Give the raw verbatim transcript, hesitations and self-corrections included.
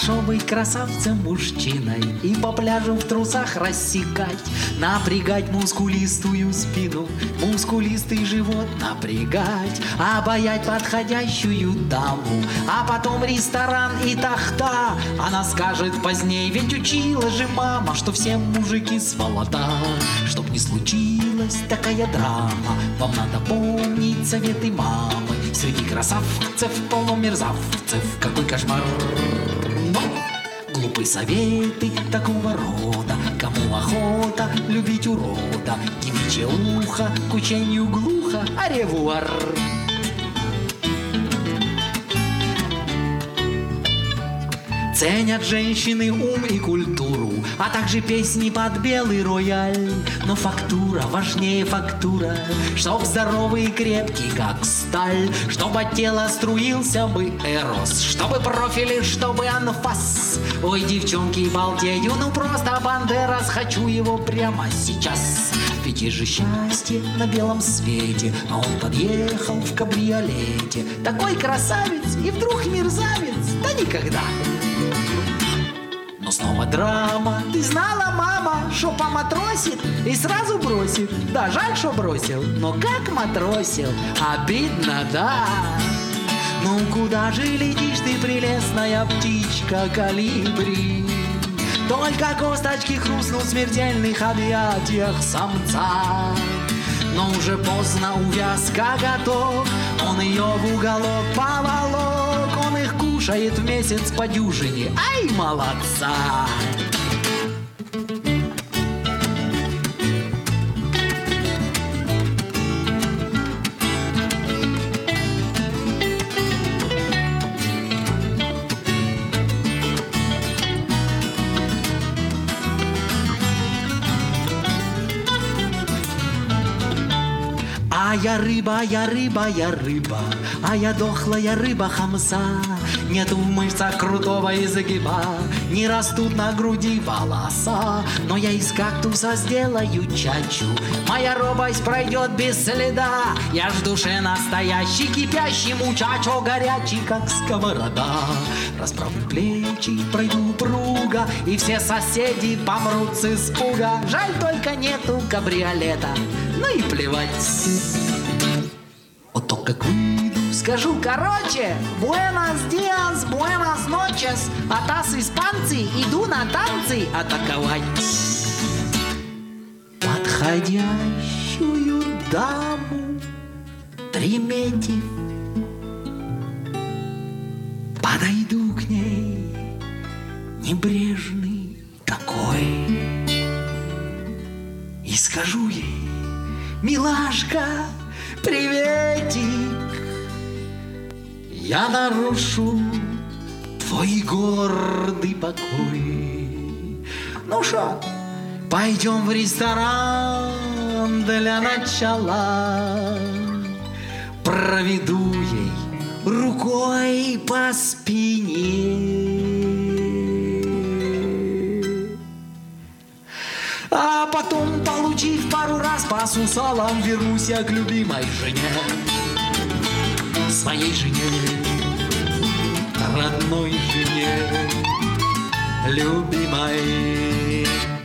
Хорошо быть красавцем-мужчиной и по пляжу в трусах рассекать, напрягать мускулистую спину, мускулистый живот напрягать, обаять подходящую даму, а потом ресторан и тахта. Она скажет поздней, ведь учила же мама, что все мужики сволота. Чтоб не случилась такая драма, вам надо помнить советы мамы. Среди красавцев полно мерзавцев, какой кошмар. Но глупые советы такого рода, кому охота любить урода. Девичье ухо к учению глухо, а ревуар. Ценят женщины ум и культуру, а также песни под белый рояль. Но фактура важнее фактура, чтоб здоровый и крепкий, как сталь, чтобы от тела струился бы эрос, чтобы профили, чтобы анфас. Ой, девчонки, балдею, ну просто бандерас, хочу его прямо сейчас. Ведь есть же счастье на белом свете, а он подъехал в кабриолете. Такой красавец и вдруг мерзавец, да никогда. Но снова драма. Ты знала, мама, что поматросит и сразу бросит? Да, жаль, что бросил, но как матросил, обидно, да. Ну куда же летишь ты, прелестная птичка колибри? Только косточки хрустнут в смертельных объятиях самца. Но уже поздно, увязка готов, он ее в уголок поволок, он их кушает в месяц по дюжине, ай, молодца! А я рыба, я рыба, я рыба, а я дохлая рыба хамса. Нету в мышцах крутого изгиба, не растут на груди волоса. Но я из кактуса сделаю чачу, моя робость пройдет без следа. Я ж в душе настоящий, кипящий мучачо, горячий, как сковорода. Расправлю плечи, пройду упруго, и все соседи помрут с испуга. Жаль, только нету кабриолета, ну и плевать. Вот то как выйду, скажу короче: буэнос диас, буэнос ночес, атас испанцы, иду на танцы атаковать подходящую даму, приметив, подойду к ней, небрежный такой, и скажу ей: милашка, приветик, я нарушу твой гордый покой. Ну шо, пойдем в ресторан для начала, проведу ей рукой по спине. А потом, получив пару раз по сусалам, вернусь я к любимой жене, своей жене, родной жене, любимой.